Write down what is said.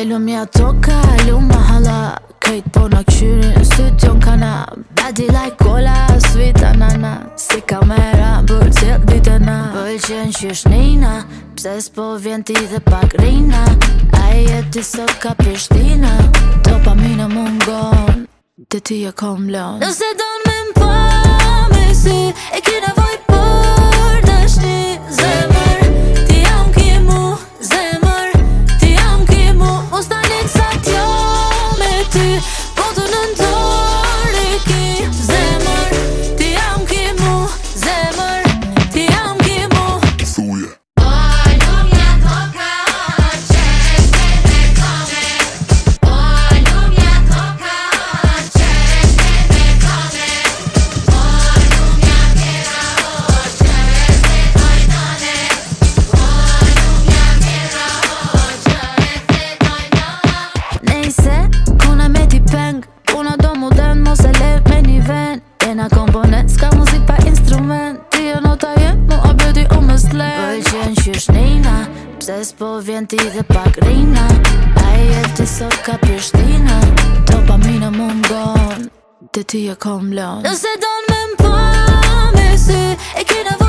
lumja toka, luma hala krejt po në këshyrin syt jon kana. Body like cola, sweet anana. Si kamera, bërë cilë ditëna. Pëlqen qysh nina, pse s'po vjen ti dhe pak rina. Aje ti sot ka Prishtina, dopamina mungon, te ti e kom lon. Nëse don me m'pa me sy, e ki nevoj për dashni. Zemër, ti jam ki mu, zemër, ti jam ki mu. Mos ta lek sa t'jo me ty, po të nëntori ki. Zemër, ti jam ki mu, zemër, ti jam ki mu. Thuje Jena komponent, s'ka muzik pa instrument. Ti e nota jem, mu a bëti u më s'len. Pëlqen qysh nina, pse s'po vjen ti dhe pak rina. Aje ti sot ka Prishtina, dopamina mungon, te ti e kom lon. Nëse don me m'pa me sy, e ki nevoj